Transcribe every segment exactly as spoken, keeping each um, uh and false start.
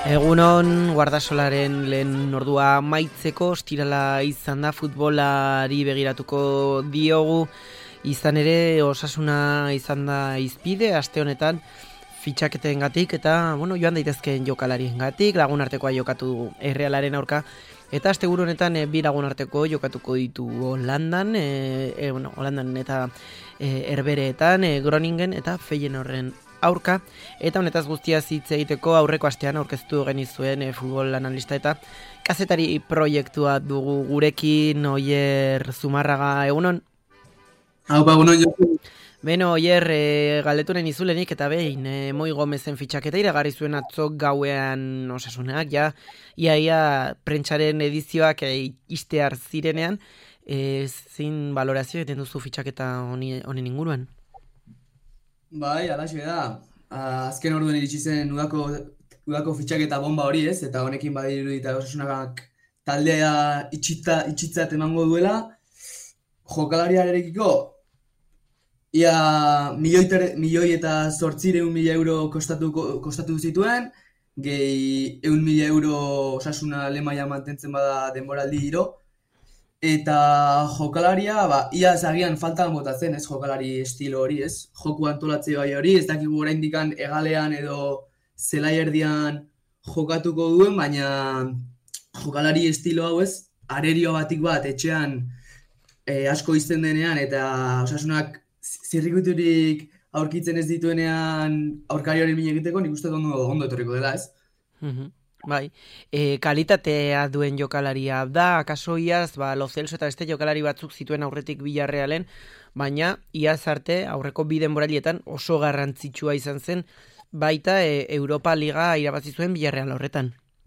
Egunon, Guardasolaren lehen ordua maitzeko, ostirala izan da, futbolari begiratuko diogu, izan ere osasuna izan da izpide, aste honetan fitxaketengatik eta bueno, joan daitezkeen jokalariengatik, lagunartekoa jokatu du Errealaren aurka, eta asteguru honetan e, bi lagunarteko jokatuko ditu Holandan, e, e, bueno, Holandan eta e, Herbereetan, e, Groningen eta Feyenoorden aurka, eta honetaz guztia hitz egiteko aurreko astean aurkeztu genizuen e, futbol analista eta kazetari proiektua dugu gurekin. Oier Zumarraga, egunon? Hau, ba, egunon, jo. Beno, Oier, e, galdeturen izulenik eta behin, e, Moi Gomezen fitxaketa iragarri zuen atzo gauean osasunak, ja, iaia prentsaren edizioak e, istear zirenean, e, zin valorazio egiten duzu fitxaketa honen inguruan? Bai, alaxe da. Azken orduen iritsi zen udako, udako fitxaketa bomba hori, ez? Eta honekin badiru eta osasunak taldea itxita, itxitzat emango duela. Jokalariarekiko ia milioi, ter, milioi eta zortzireun mila euro kostatu, kostatu zituen, gehi eun mila euro osasuna lemaia mantentzen bada denboraldi giro. Eta jokalaria, ba, ia zagian faltan botatzen, ez, jokalari estilo hori, ez? Joku antolatze bai hori, ez dakigu oraindikan egalean edo zelaierdian jokatuko duen, baina jokalari estilo hau, ez, arerio batik bat etxean e, asko izten denean, eta osasunak zirrikuturik aurkitzen ez dituenean aurkari hori min egiteko, nik uste ondo, ondo etorriko dela, ez? Mhm. Bai, e, kalitatea duen jokalaria da, akaso iaz, ba, Lo Celso eta beste jokalari batzuk zituen aurretik Villarrealen, baina iaz arte aurreko bi denboralietan oso garrantzitsua izan zen, baita e, Europa Liga irabazi zuen Villarreal horretan.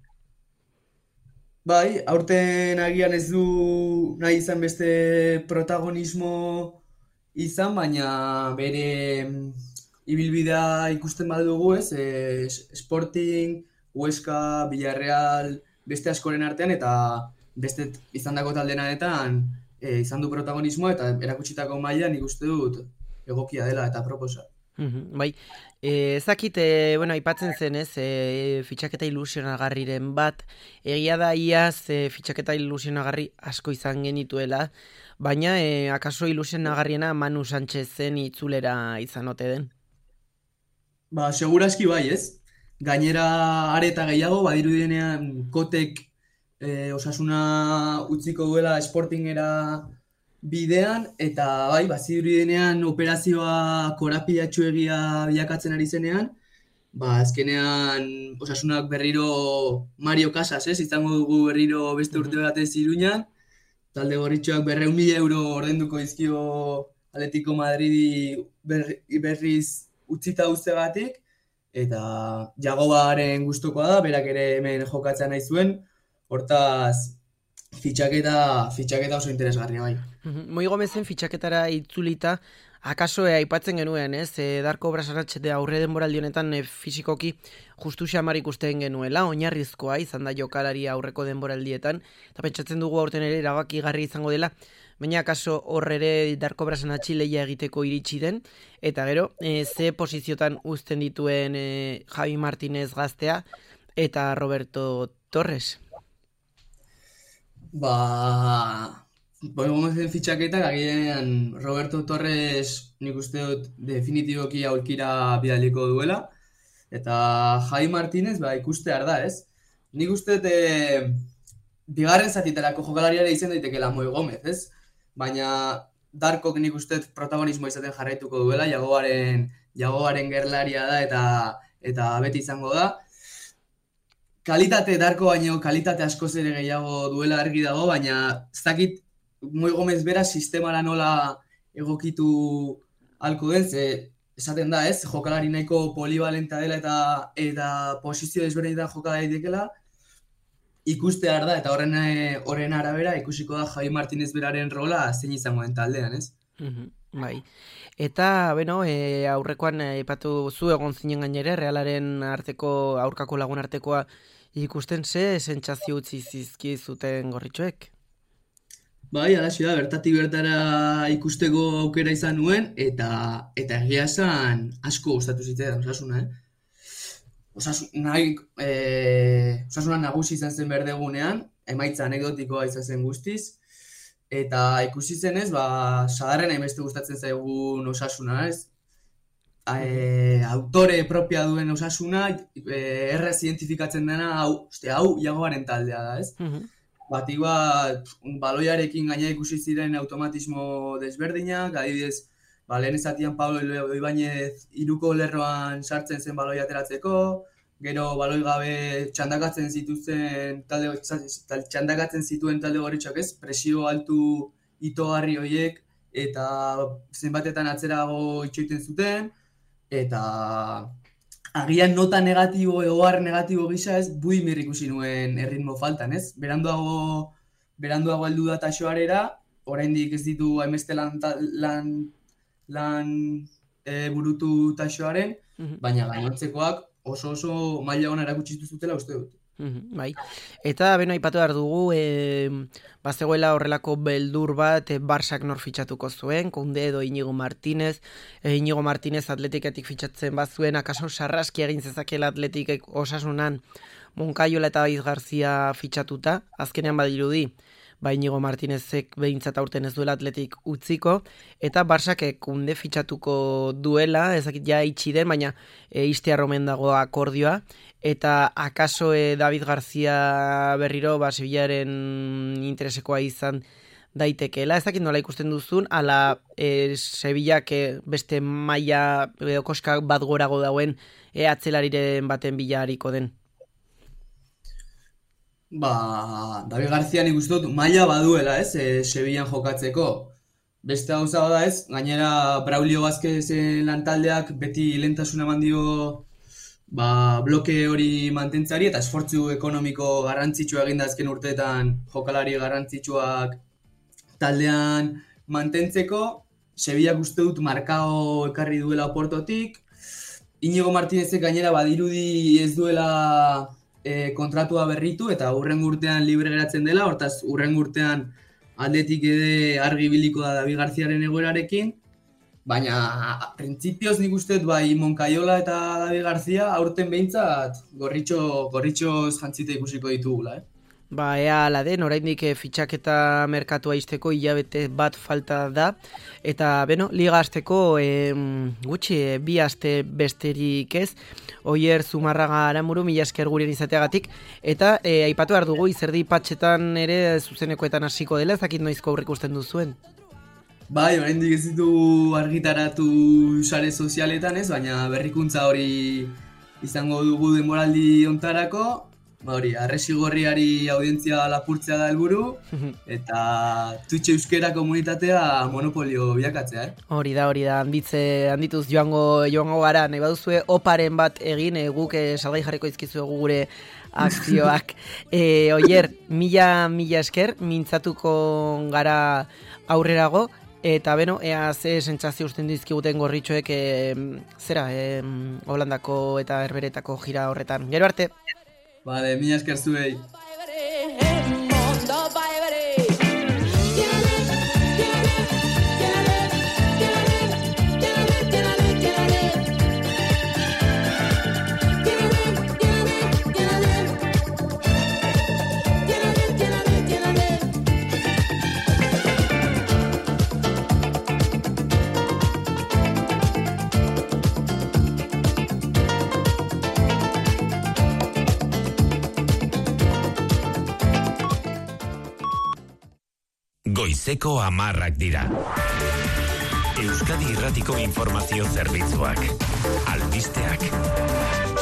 Bai, aurten agian ez du nahi izan beste protagonismo izan, baina bere ibilbidea ikusten badugu, ez, e, Sporting, Huesca, Villarreal, beste askoren artean, eta beste izandako taldenaetan e, izan du protagonismo, eta erakutsitako maila nik uste dut egokia dela eta proposa. Mm-hmm, bai, e, ezakit, e, bueno, aipatzen zen ez, e, fitxaketa ilusionagarriren bat, egia da iaz e, fitxaketa ilusionagarri asko izan genituela, baina e, akaso ilusionagarriena Manu Sánchezen itzulera izan ote den? Ba, seguraski bai, ez? Gainera are eta gehiago, badirudinean kotek e, osasuna utziko duela Sportingera bidean, eta bai, bazirudinean operazioa korapilatxuegia bilakatzen ari zenean, ba, azkenean osasunak berriro Mario Casas, ez? Izango dugu berriro beste urte batez Iruñan, talde gorritxoak berreun mila euro ordenduko dizkio Atletico Madridi berri, berriz utzita uztegatik, eta Jagobaren gustukoa da, berak ere hemen jokatzen nahi zuen, hortaz fitxaketa, fitxaketa oso interesgarria bai. Moi Gomezen fitxaketara itzulita, akaso e, aipatzen genuen, ez? E, Darko Brasaratxe de aurre denboraldi honetan e, fisikoki justu xamar ikusten genuela, oinarrizkoa izan da jokalari aurreko denboraldietan, eta pentsatzen dugu aurten ere erabakigarri izango dela, baina akaso hor ere Darko Brasaratxe leia egiteko iritsi den, eta gero, e, ze posiziotan uzten dituen e, Javi Martínez gaztea eta Roberto Torres? Ba... Boi Gomezen fitxaketak agian Roberto Torres nik uste dut definitiboki aurkira bidaliko duela, eta Javi Martínez ba, ikustear da, ez? Nik uste dut e, bigarren zatiterako jokalariare izan daitekela Moi Gomez, ez? Baina Darkok nik uste dut protagonismo izaten jarraituko duela, Jagobaren, Jagobaren gerlaria da eta eta beti izango da. Kalitate Darko baino kalitate askoz ere gehiago duela argi dago, baina ez dakit Moi Gomez bera sistemara nola egokitu halko den, ze esaten da, ez? Jokalari nahiko polivalenta dela eta eta posizio desberdinetan joka daitekela, ikustear da, eta horren horren arabera ikusiko da Javi Martínez beraren rola zein izango den taldean, ez? Mm-hmm, bai. Eta, bueno, e, aurrekoan aipatu zu egon zinen gainere, Realaren arteko, aurkako lagun artekoa ikusten ze, sentsazio utzi zizkizuten gorritxoek? Bai, alaxi da, bertatik bertara ikusteko aukera izan nuen, eta eta egia esan asko gustatu zitzaidan osasuna, eh? osasuna, e, osasuna nagusi izan zen berdegunean, emaitza anekdotikoa izan zen guztiz, eta ikusi zenez, ba, Sadarren hainbeste gustatzen zaigun Osasuna, ez? E, autore propia duen Osasuna, e, errez identifikatzen dena, hau, uste, hau Iagoaren taldea da, ez? Uh-huh. Batik bat, baloiarekin gaina ikusi ziren automatismo desberdinak, adibidez, ba, lehen ezatian Pablo Ibañez hiruko lerroan sartzen zen baloi ateratzeko, gero baloi gabe txandakatzen zituzten talde, txandakatzen zituen talde gorritxoak, ez? Presio altu itogarri horiek, eta zenbatetan atzerago itxoiten zuten, eta agian nota negatibo, egoar negatibo gisa, ez, Buimir ikusi nuen erritmo faltan, ez? Beranduago, beranduago heldu da Taxoarera, oraindik ez ditu hainbeste lan, lan, lan e, burutu Taxoaren, uh-huh. baina gainontzekoak oso oso maila ona erakutsi zutela uste dut. Mm-hmm, bai. Eta beno aipatu behar dugu e, bazegoela horrelako beldur bat e, Barsak nor fitxatuko zuen, Kounde edo Inigo Martínez, e, Inigo Martínez Atletiketik fitxatzen bazuen, akaso sarraski egin zezakela Atletikek Osasunan Moncayola eta David Garcia fitxatuta, azkenean badirudi ba Inigo Martínezek behintzat aurten ez duela Atletik utziko, eta Barsakek Kounde fitxatuko duela, ezakit ja itxi den, baina e, iztea romen dago akordioa, eta akaso e, David Garcia berriro ba Sevillaren interesekoa izan daitekeela, ezakit nola ikusten duzun, ala e, Sevillak e, beste maila edo koska bat gorago dauen e, atzelariren baten bila hariko den. Ba, David Garcia nik uste dut maila baduela, ez, e, Sevillan jokatzeko. Beste gauza da, ez, gainera Braulio Vázquezen lantaldeak beti lehentasuna eman dio ba, bloke hori mantentzari eta esfortzu ekonomiko garrantzitsua egin da azken urteetan jokalari garrantzitsuak taldean mantentzeko. Sevillak uste dut markao ekarri duela Oportotik. Inigo Martínezek gainera badirudi ez duela E, kontratua berritu eta hurrengo urtean libre geratzen dela, hortaz hurrengo urtean Atletik ere argi biliko da David Garziaren egoerarekin, baina printzipioz nik uste dut bai Moncayola eta David Garzia aurten behintzat gorritxo, gorritxoz jantzita ikusiko ditugula, eh? Ba, ea ala den, oraindik fitxaketa merkatua izteko hilabete bat falta da, eta, beno, liga azteko e, gutxi, e, bi aste besterik ez, Oier Zumarraga Aramuru, mila esker guren izateagatik, eta e, aipatu behar dugu, izerdi patxetan ere zuzenekoetan hasiko dela, ezakit noizko aurre ikusten duzuen? Bai, oraindik ez ditu argitaratu sare sozialetan ez, baina berrikuntza hori izango dugu denboraldi hontarako. Ba hori, Arresigorriari audientzia lapurtzea da helburu eta Twitch euskera komunitatea monopolio bilakatzea, eh? Hori da, hori da, handitze, handituz joango, joango gara, nahi baduzue oparen bat egin, e, guk e, salgai jarriko izkizuegu gure akzioak. E, Oier, mila, mila esker, mintzatuko gara aurrerago, eta beno, ea ze sentsazio usten dizkiguten gorritxoek e, zera, e, Holandako eta Herberetako jira horretan. Gero arte! Vale, mila esker zuei. Goizeko hamarrak dira. Euskadi Irratiko informazio zerbitzuak. Albisteak.